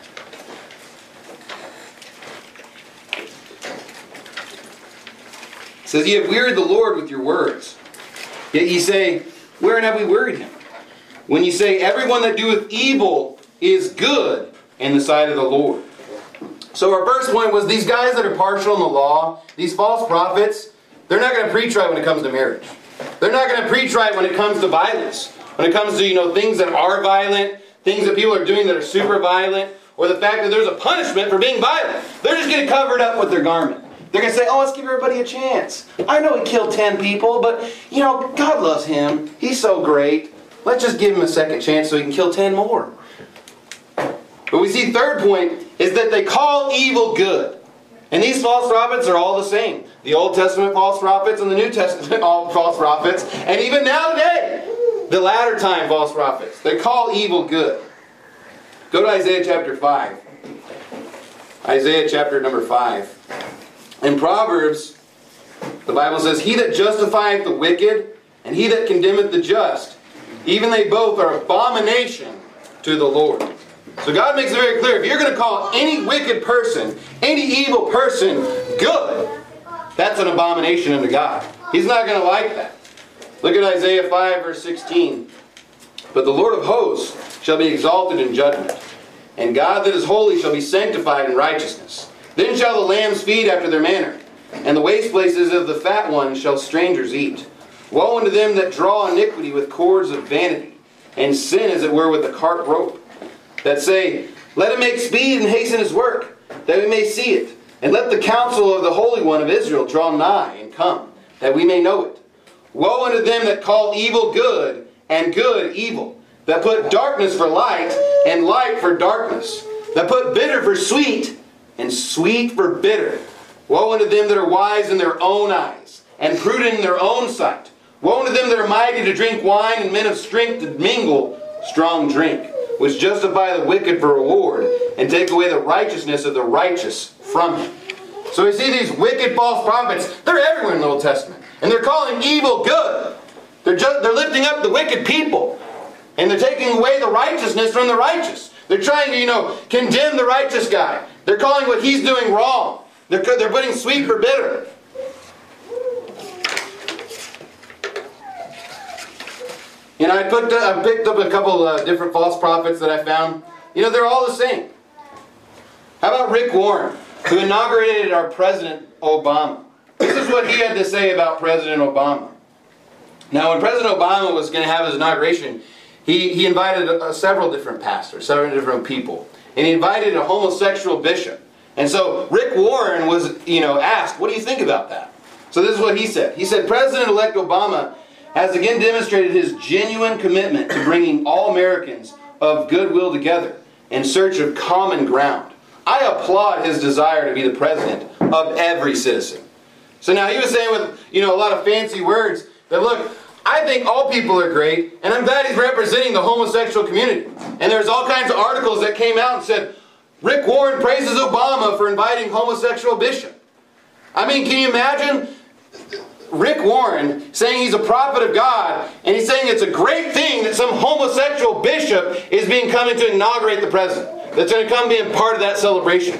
It says, ye have wearied the Lord with your words. Yet ye say, wherein have we wearied him? When ye say, everyone that doeth evil is good in the sight of the Lord. So our first point was these guys that are partial in the law, these false prophets, they're not going to preach right when it comes to marriage. They're not going to preach right when it comes to violence. When it comes to, things that are violent, things that people are doing that are super violent, or the fact that there's a punishment for being violent. They're just going to cover it up with their garment. They're going to say, oh, let's give everybody a chance. I know he killed 10 people, but, God loves him. He's so great. Let's just give him a second chance so he can kill 10 more. But we see third point is that they call evil good. And these false prophets are all the same. The Old Testament false prophets and the New Testament false prophets. And even now today, the latter time false prophets. They call evil good. Go to Isaiah chapter 5. Isaiah chapter number 5. In Proverbs, the Bible says, "He that justifieth the wicked, and he that condemneth the just, even they both are abomination to the Lord." So God makes it very clear, if you're going to call any wicked person, any evil person, good, that's an abomination unto God. He's not going to like that. Look at Isaiah 5 verse 16. "But the Lord of hosts shall be exalted in judgment, and God that is holy shall be sanctified in righteousness. Then shall the lambs feed after their manner, and the waste places of the fat ones shall strangers eat. Woe unto them that draw iniquity with cords of vanity, and sin as it were with a cart rope. That say, Let him make speed and hasten his work, that we may see it. And let the counsel of the Holy One of Israel draw nigh and come, that we may know it. Woe unto them that call evil good, and good evil, that put darkness for light, and light for darkness, that put bitter for sweet, and sweet for bitter. Woe unto them that are wise in their own eyes, and prudent in their own sight. Woe unto them that are mighty to drink wine, and men of strength to mingle strong drink, which justify the wicked for reward, and take away the righteousness of the righteous from him." So we see these wicked false prophets. They're everywhere in the Old Testament. And they're calling evil good. They're lifting up the wicked people. And they're taking away the righteousness from the righteous. They're trying to, condemn the righteous guy. They're calling what he's doing wrong. They're putting sweet for bitter. I picked up a couple different false prophets that I found. They're all the same. How about Rick Warren, who inaugurated our President Obama? This is what he had to say about President Obama. Now, when President Obama was going to have his inauguration, he invited several different pastors, several different people. And he invited a homosexual bishop. And so Rick Warren was, asked, what do you think about that? So this is what he said. He said, "President-elect Obama has again demonstrated his genuine commitment to bringing all Americans of goodwill together in search of common ground. I applaud his desire to be the president of every citizen." So now he was saying with, a lot of fancy words that, look, I think all people are great, and I'm glad he's representing the homosexual community. And there's all kinds of articles that came out and said, Rick Warren praises Obama for inviting homosexual bishop. I mean, can you imagine Rick Warren saying he's a prophet of God, and he's saying it's a great thing that some homosexual bishop is coming to inaugurate the president, that's going to come being part of that celebration.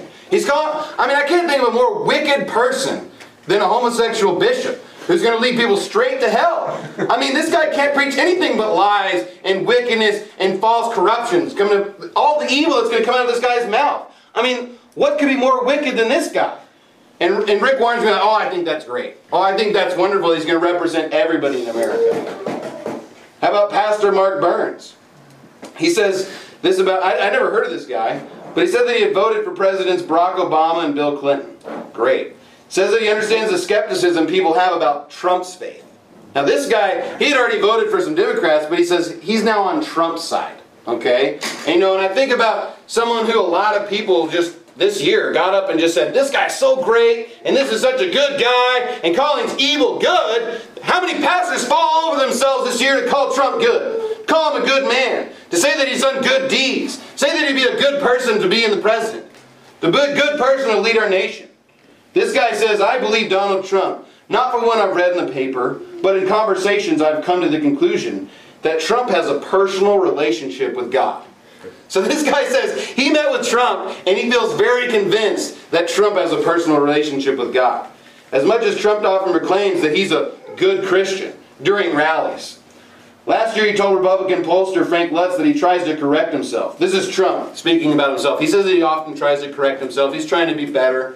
I can't think of a more wicked person than a homosexual bishop who's going to lead people straight to hell. This guy can't preach anything but lies and wickedness and false corruptions. All the evil that's going to come out of this guy's mouth. What could be more wicked than this guy? And Rick Warren's going to, I think that's great. I think that's wonderful. He's going to represent everybody in America. How about Pastor Mark Burns? He says this about, I never heard of this guy, but he said that he had voted for Presidents Barack Obama and Bill Clinton. Great. Says that he understands the skepticism people have about Trump's faith. Now this guy, he had already voted for some Democrats, but he says he's now on Trump's side. Okay? And and I think about someone who a lot of people just this year got up and just said, this guy's so great, and this is such a good guy, and calling evil good. How many pastors fall over themselves this year to call Trump good? Call him a good man. To say that he's done good deeds. Say that he'd be a good person to be in the president. The good person to lead our nation. This guy says, I believe Donald Trump, not from what I've read in the paper, but in conversations I've come to the conclusion that Trump has a personal relationship with God. So this guy says he met with Trump and he feels very convinced that Trump has a personal relationship with God. As much as Trump often proclaims that he's a good Christian during rallies. Last year he told Republican pollster Frank Lutz that he tries to correct himself. This is Trump speaking about himself. He says that he often tries to correct himself. He's trying to be better.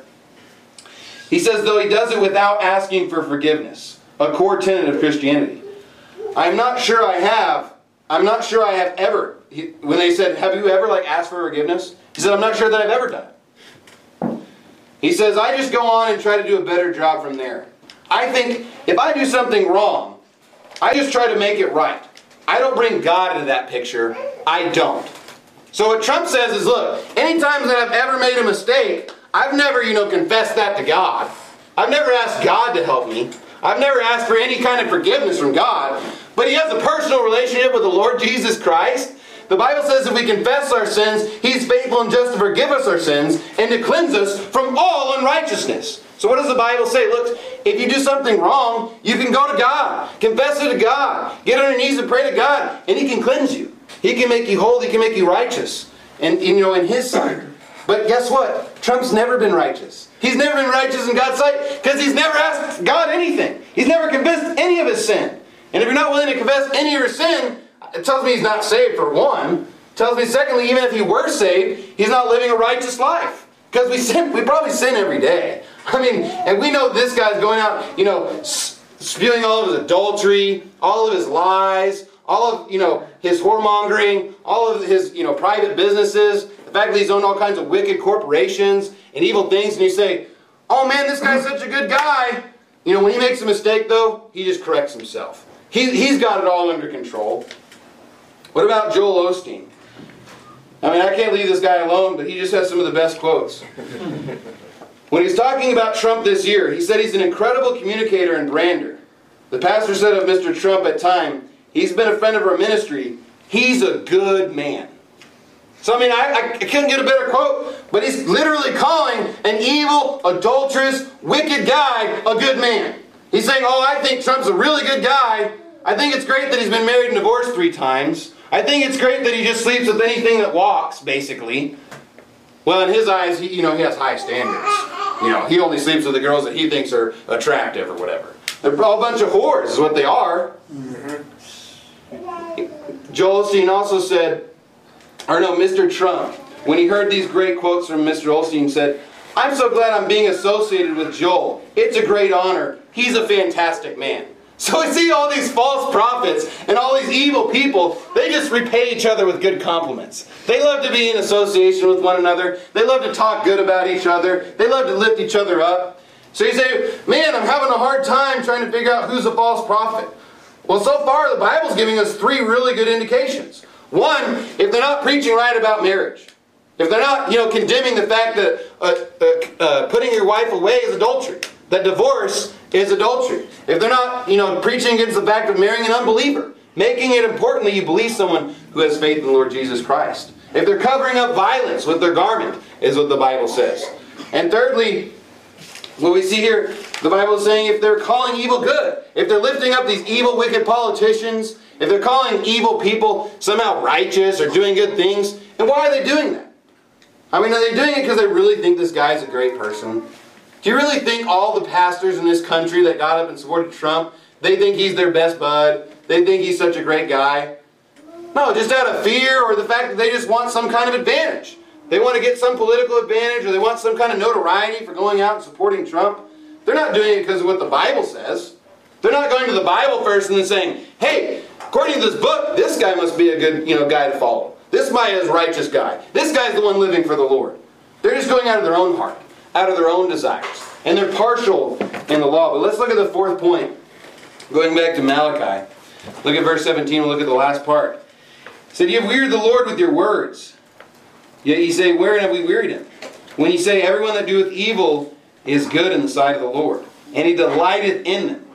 He says, though, he does it without asking for forgiveness, a core tenet of Christianity. I'm not sure I have ever. When they said, have you ever asked for forgiveness? He said, I'm not sure that I've ever done it. He says, I just go on and try to do a better job from there. I think if I do something wrong, I just try to make it right. I don't bring God into that picture. I don't. So what Trump says is, look, anytime that I've ever made a mistake, I've never, confessed that to God. I've never asked God to help me. I've never asked for any kind of forgiveness from God. But he has a personal relationship with the Lord Jesus Christ. The Bible says if we confess our sins, He's faithful and just to forgive us our sins and to cleanse us from all unrighteousness. So what does the Bible say? Look, if you do something wrong, you can go to God. Confess it to God. Get on your knees and pray to God. And He can cleanse you. He can make you holy. He can make you righteous. And in His sight. But guess what? Trump's never been righteous. He's never been righteous in God's sight because he's never asked God anything. He's never confessed any of his sin. And if you're not willing to confess any of your sin, it tells me he's not saved, for one. It tells me, secondly, even if he were saved, he's not living a righteous life. Because we probably sin every day. I mean, and we know this guy's going out, spewing all of his adultery, all of his lies, all of, his whoremongering, all of his, private businesses, the fact that he's owned all kinds of wicked corporations and evil things, and you say, oh man, this guy's such a good guy. When he makes a mistake, though, he just corrects himself. He's got it all under control. What about Joel Osteen? I mean, I can't leave this guy alone, but he just has some of the best quotes. When he's talking about Trump this year, he said he's an incredible communicator and brander. The pastor said of Mr. Trump at time, he's been a friend of our ministry. He's a good man. So, I mean, I couldn't get a better quote, but he's literally calling an evil, adulterous, wicked guy a good man. He's saying, oh, I think Trump's a really good guy. I think it's great that he's been married and divorced 3 times. I think it's great that he just sleeps with anything that walks, basically. Well, in his eyes, he has high standards. He only sleeps with the girls that he thinks are attractive or whatever. They're all a bunch of whores, is what they are. Joel Osteen also said, Mr. Trump, when he heard these great quotes from Mr. Osteen, said, I'm so glad I'm being associated with Joel. It's a great honor. He's a fantastic man. So we see all these false prophets and all these evil people, they just repay each other with good compliments. They love to be in association with one another. They love to talk good about each other. They love to lift each other up. So you say, man, I'm having a hard time trying to figure out who's a false prophet. Well, so far the Bible's giving us 3 really good indications. One, if they're not preaching right about marriage. If they're not, condemning the fact that putting your wife away is adultery. That divorce is adultery. If they're not, preaching against the fact of marrying an unbeliever. Making it important that you believe someone who has faith in the Lord Jesus Christ. If they're covering up violence with their garment, is what the Bible says. And thirdly, what we see here, the Bible is saying if they're calling evil good. If they're lifting up these evil, wicked politicians. If they're calling evil people somehow righteous or doing good things. And why are they doing that? I mean, are they doing it because they really think this guy's a great person? Do you really think all the pastors in this country that got up and supported Trump, they think he's their best bud? They think he's such a great guy? No, just out of fear or the fact that they just want some kind of advantage. They want to get some political advantage or they want some kind of notoriety for going out and supporting Trump. They're not doing it because of what the Bible says. They're not going to the Bible first and then saying, hey, according to this book, this guy must be a good guy to follow. This guy is a righteous guy. This guy's the one living for the Lord. They're just going out of their own heart, out of their own desires. And they're partial in the law. But let's look at the 4th point. Going back to Malachi. Look at verse 17. We'll look at the last part. It said, you have wearied the Lord with your words. Yet ye say, wherein have we wearied him? When ye say, everyone that doeth evil is good in the sight of the Lord, and he delighteth in them.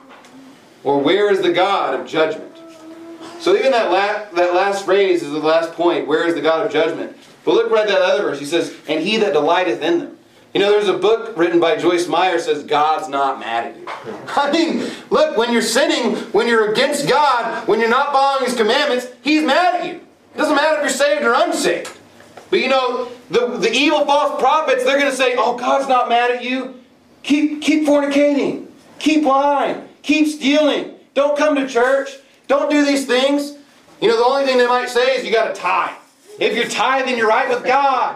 Or where is the God of judgment? So even that last phrase is the last point. Where is the God of judgment? But look right at that other verse. He says, and he that delighteth in them. There's a book written by Joyce Meyer says, God's not mad at you. I mean, look, when you're sinning, when you're against God, when you're not following His commandments, He's mad at you. It doesn't matter if you're saved or unsaved. But the evil false prophets, they're going to say, oh, God's not mad at you. Keep fornicating. Keep lying. Keep stealing. Don't come to church. Don't do these things. The only thing they might say is you got to tithe. If you're tithing, you're right with God.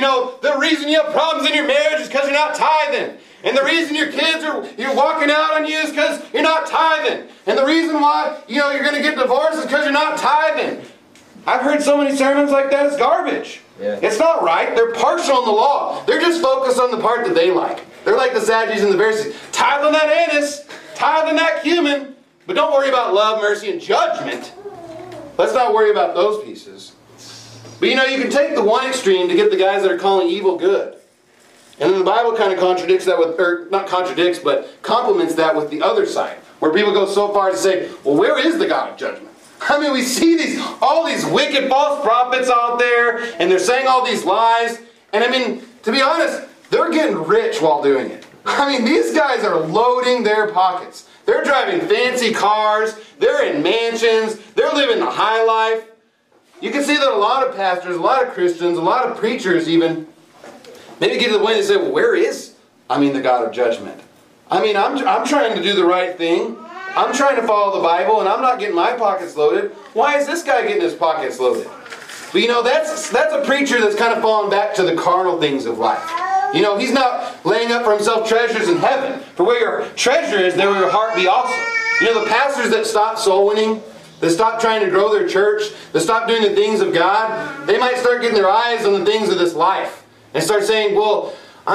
The reason you have problems in your marriage is because you're not tithing. And the reason your kids you're walking out on you is because you're not tithing. And the reason why, you're going to get divorced is because you're not tithing. I've heard so many sermons like that, it's garbage. Yeah. It's not right. They're partial on the law. They're just focused on the part that they like. They're like the Sadducees and the Pharisees. Tithe on that anise. Tithe on that cumin. But don't worry about love, mercy, and judgment. Let's not worry about those pieces. But you can take the one extreme to get the guys that are calling evil good. And then the Bible kind of contradicts that with, or not contradicts, but complements that with the other side, where people go so far as to say, well, where is the God of judgment? I mean, we see all these wicked false prophets out there, and they're saying all these lies. And I mean, to be honest, they're getting rich while doing it. I mean, these guys are loading their pockets. They're driving fancy cars. They're in mansions. They're living the high life. You can see that a lot of pastors, a lot of Christians, a lot of preachers even, maybe get to the point and say, well, where is, the God of judgment? I mean, I'm trying to do the right thing. I'm trying to follow the Bible, and I'm not getting my pockets loaded. Why is this guy getting his pockets loaded? But that's a preacher that's kind of fallen back to the carnal things of life. He's not laying up for himself treasures in heaven. For where your treasure is, there will your heart be also. The pastors that stop soul winning, that stop trying to grow their church, that stop doing the things of God, they might start getting their eyes on the things of this life. And start saying, well,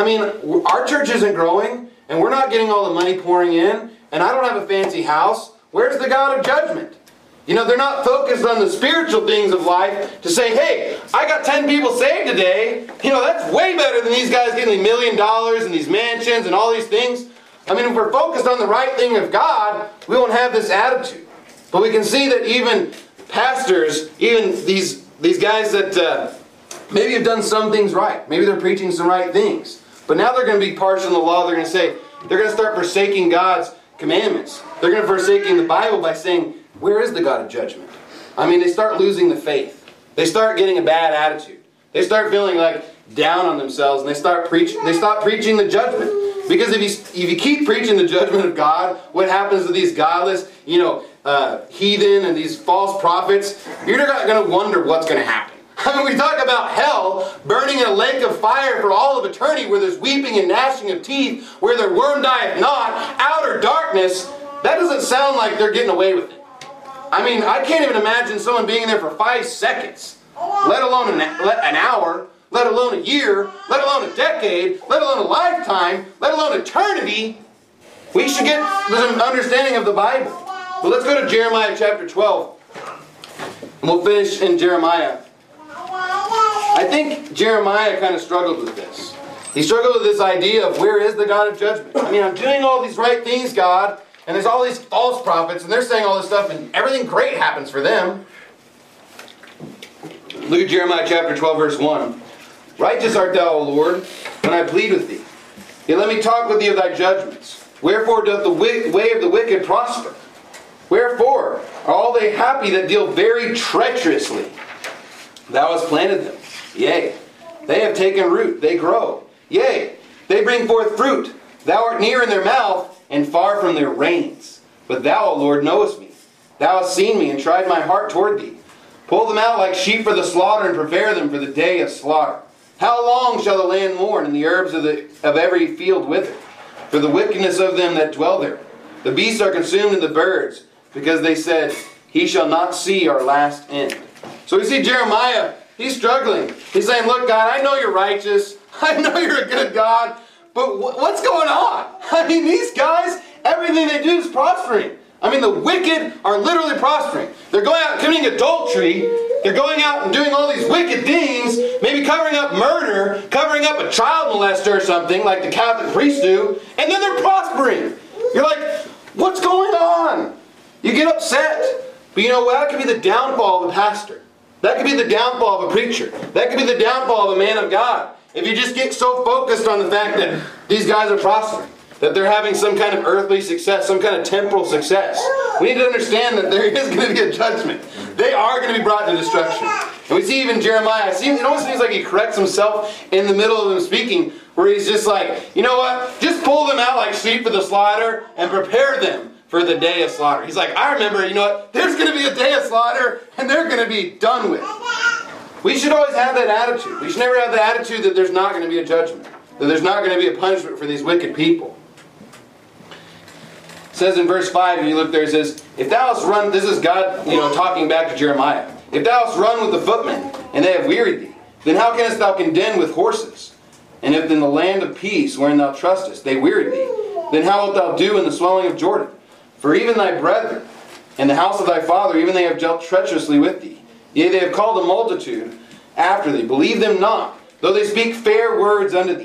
our church isn't growing, and we're not getting all the money pouring in, and I don't have a fancy house. Where's the God of judgment? They're not focused on the spiritual things of life to say, hey, I got 10 people saved today. That's way better than these guys getting $1 million and these mansions and all these things. If we're focused on the right thing of God, we won't have this attitude. But we can see that even pastors, even these guys that maybe have done some things right. Maybe they're preaching some right things. But now they're going to be partial in the law. They're going to say, they're going to start forsaking God's commandments. They're going to forsaking the Bible by saying, where is the God of judgment? They start losing the faith. They start getting a bad attitude. They start feeling like down on themselves, and they stop preaching the judgment. Because if you keep preaching the judgment of God, what happens to these godless, heathen and these false prophets? You're not going to wonder what's going to happen. We talk about hell burning in a lake of fire for all of eternity, where there's weeping and gnashing of teeth, where their worm dieth not, outer darkness. That doesn't sound like they're getting away with it. I can't even imagine someone being there for 5 seconds, let alone an hour, let alone a year, let alone a decade, let alone a lifetime, let alone eternity. We should get an understanding of the Bible. But let's go to Jeremiah chapter 12. And we'll finish in Jeremiah. I think Jeremiah kind of struggled with this. He struggled with this idea of where is the God of judgment? I'm doing all these right things, God, and there's all these false prophets, and they're saying all this stuff, and everything great happens for them. Look at Jeremiah chapter 12, verse 1. Righteous art thou, O Lord, when I plead with thee. Yet let me talk with thee of thy judgments. Wherefore doth the way of the wicked prosper? Wherefore are all they happy that deal very treacherously? Thou hast planted them. Yea, they have taken root, they grow. Yea, they bring forth fruit. Thou art near in their mouth, and far from their reins. But thou, O Lord, knowest me. Thou hast seen me, and tried my heart toward thee. Pull them out like sheep for the slaughter, and prepare them for the day of slaughter. How long shall the land mourn, and the herbs of every field wither? For the wickedness of them that dwell there. The beasts are consumed, and the birds, because they said, he shall not see our last end. So we see Jeremiah, he's struggling. He's saying, look, God, I know you're righteous. I know you're a good God. But what's going on? These guys, everything they do is prospering. The wicked are literally prospering. They're going out and committing adultery. They're going out and doing all these wicked things, maybe covering up murder, covering up a child molester or something, like the Catholic priests do, and then they're prospering. You're like, what's going on? You get upset. But that could be the downfall of a pastor. That could be the downfall of a preacher. That could be the downfall of a man of God. If you just get so focused on the fact that these guys are prospering, that they're having some kind of earthly success, some kind of temporal success, we need to understand that there is going to be a judgment. They are going to be brought to destruction. And we see even Jeremiah, it almost seems like he corrects himself in the middle of him speaking, where he's just like, you know what, just pull them out like sheep for the slaughter and prepare them for the day of slaughter. He's like, I remember, there's going to be a day of slaughter, and they're going to be done with. We should always have that attitude. We should never have the attitude that there's not going to be a judgment, that there's not going to be a punishment for these wicked people. It says in verse 5, if you look there, it says, if thou hast run, this is God, talking back to Jeremiah. If thou hast run with the footmen, and they have wearied thee, then how canst thou contend with horses? And if in the land of peace, wherein thou trustest, they wearied thee, then how wilt thou do in the swelling of Jordan? For even thy brethren, and the house of thy father, even they have dealt treacherously with thee. Yea, they have called a multitude after thee. Believe them not, though they speak fair words unto thee.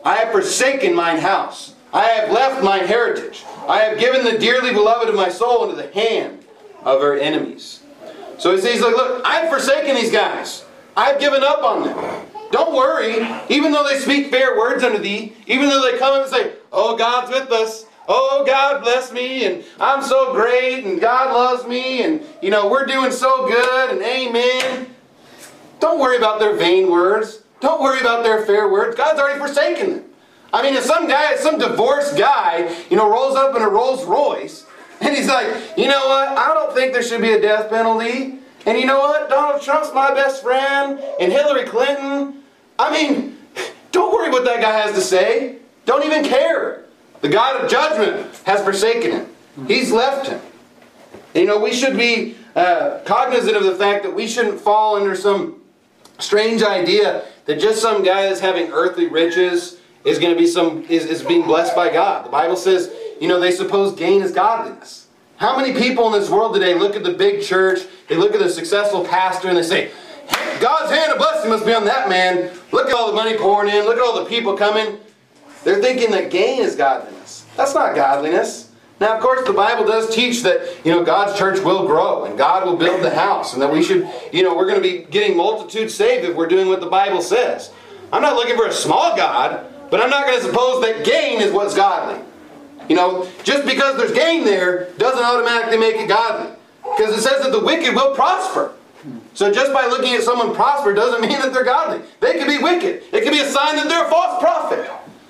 I have forsaken mine house. I have left mine heritage. I have given the dearly beloved of my soul into the hand of her enemies. So he says, look, I've forsaken these guys. I've given up on them. Don't worry. Even though they speak fair words unto thee, even though they come and say, oh, God's with us. Oh, God bless me, and I'm so great, and God loves me, and, we're doing so good, and amen. Don't worry about their vain words. Don't worry about their fair words. God's already forsaken them. I mean, if some divorced guy, rolls up in a Rolls Royce, and he's like, you know what, I don't think there should be a death penalty, and you know what, Donald Trump's my best friend, and Hillary Clinton, I mean, don't worry what that guy has to say. Don't even care. The God of judgment has forsaken him. He's left him. And, we should be cognizant of the fact that we shouldn't fall under some strange idea that just some guy that's having earthly riches is going to be is being blessed by God. The Bible says, they suppose gain is godliness. How many people in this world today look at the big church, they look at the successful pastor, and they say, God's hand of blessing must be on that man. Look at all the money pouring in. Look at all the people coming. They're thinking that gain is godliness. That's not godliness. Now, of course, the Bible does teach that, God's church will grow and God will build the house and that we should, we're going to be getting multitudes saved if we're doing what the Bible says. I'm not looking for a small God, but I'm not going to suppose that gain is what's godly. Just because there's gain there doesn't automatically make it godly. Because it says that the wicked will prosper. So just by looking at someone prosper doesn't mean that they're godly. They could be wicked. It could be a sign that they're a false prophet.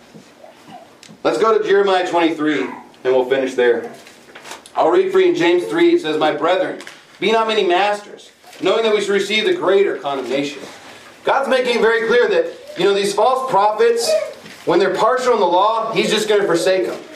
Let's go to Jeremiah 23, and we'll finish there. I'll read for you in James 3. It says, my brethren, be not many masters, knowing that we should receive the greater condemnation. God's making it very clear that, these false prophets, when they're partial in the law, He's just going to forsake them.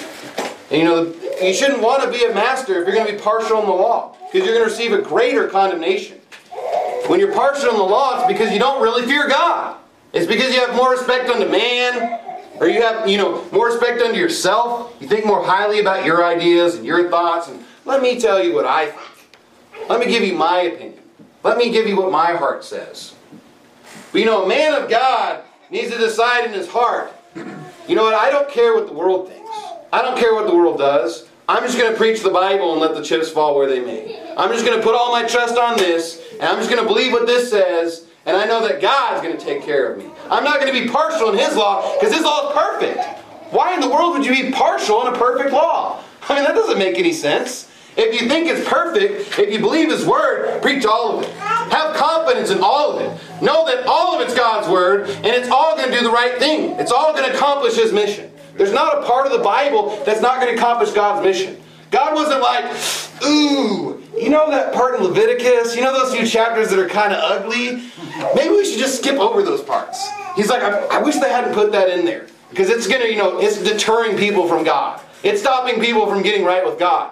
And, you shouldn't want to be a master if you're going to be partial in the law, because you're going to receive a greater condemnation. When you're partial in the law, it's because you don't really fear God. It's because you have more respect unto man, or you have, more respect unto yourself. You think more highly about your ideas and your thoughts. And let me tell you what I think. Let me give you my opinion. Let me give you what my heart says. But a man of God needs to decide in his heart, you know what, I don't care what the world thinks. I don't care what the world does. I'm just going to preach the Bible and let the chips fall where they may. I'm just going to put all my trust on this, and I'm just going to believe what this says, and I know that God's going to take care of me. I'm not going to be partial in His law, because His law is perfect. Why in the world would you be partial in a perfect law? I mean, that doesn't make any sense. If you think it's perfect, if you believe His Word, preach all of it. Have confidence in all of it. Know that all of it's God's Word, and it's all going to do the right thing. It's all going to accomplish His mission. There's not a part of the Bible that's not going to accomplish God's mission. God wasn't like, ooh, that part in Leviticus? Those few chapters that are kind of ugly? Maybe we should just skip over those parts. He's like, I wish they hadn't put that in there. Because it's going to, it's deterring people from God. It's stopping people from getting right with God.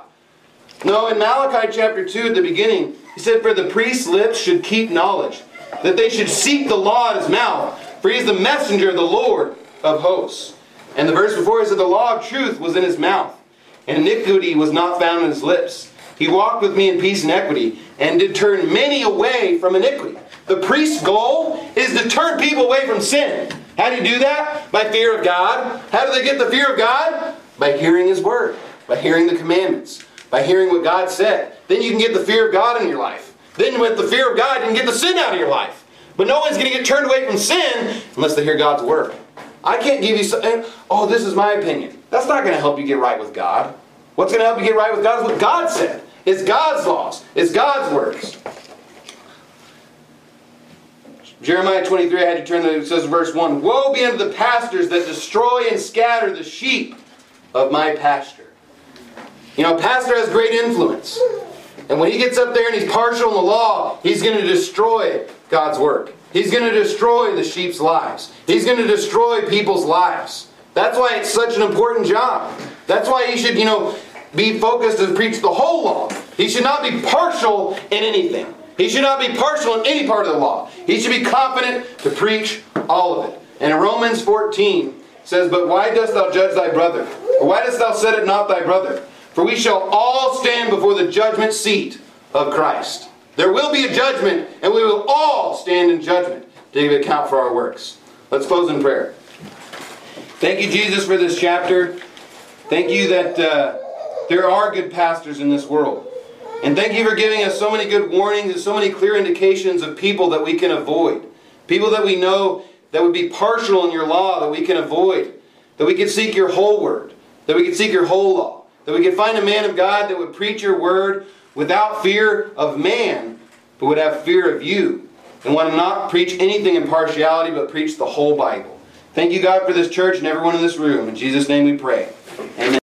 No, in Malachi chapter 2 at the beginning, he said, for the priest's lips should keep knowledge, that they should seek the law at his mouth, for he is the messenger of the Lord of hosts. And the verse before, he said, the law of truth was in his mouth, and iniquity was not found in his lips. He walked with me in peace and equity, and did turn many away from iniquity. The priest's goal is to turn people away from sin. How do you do that? By fear of God. How do they get the fear of God? By hearing His Word. By hearing the commandments. By hearing what God said. Then you can get the fear of God in your life. Then with the fear of God, you can get the sin out of your life. But no one's going to get turned away from sin unless they hear God's Word. I can't give you something, oh, this is my opinion. That's not going to help you get right with God. What's going to help you get right with God is what God said. It's God's laws. It's God's words. Jeremiah 23, I had to turn to, it says verse 1, woe be unto the pastors that destroy and scatter the sheep of my pasture. Pastor has great influence. And when he gets up there and he's partial in the law, he's going to destroy God's work. He's going to destroy the sheep's lives. He's going to destroy people's lives. That's why it's such an important job. That's why he should, be focused to preach the whole law. He should not be partial in anything. He should not be partial in any part of the law. He should be confident to preach all of it. And in Romans 14, it says, but why dost thou judge thy brother? Or why dost thou set it not thy brother? For we shall all stand before the judgment seat of Christ. There will be a judgment, and we will all stand in judgment to give account for our works. Let's close in prayer. Thank you, Jesus, for this chapter. Thank you that there are good pastors in this world. And thank you for giving us so many good warnings and so many clear indications of people that we can avoid. People that we know that would be partial in your law that we can avoid. That we could seek your whole word. That we could seek your whole law. That we could find a man of God that would preach your word without fear of man, but would have fear of you. And want to not preach anything in partiality, but preach the whole Bible. Thank you, God, for this church and everyone in this room. In Jesus' name we pray. Amen.